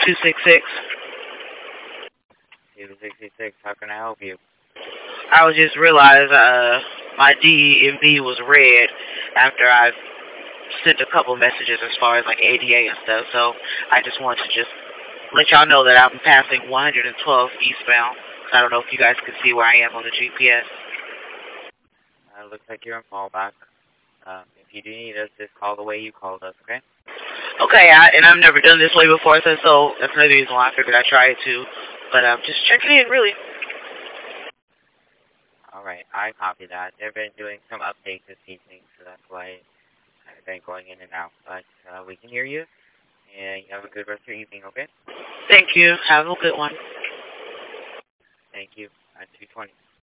266. 266, how can I help you? I was just realized my DEMV was red after I sent a couple messages as far as like ADA and stuff. So I just wanted to just let y'all know that I'm passing 112 eastbound. I don't know if you guys can see where I am on the GPS. Looks like you're on callback. If you do need us, just call the way you called us, okay? Okay, and I've never done this way before, so that's another reason why I figured I'd try it too. But I'm just checking in, really. Alright, I copy that. They've been doing some updates this evening, so that's why I've been going in and out. But we can hear you, and you have a good rest of your evening, okay? Thank you. Have a good one. Thank you. 220.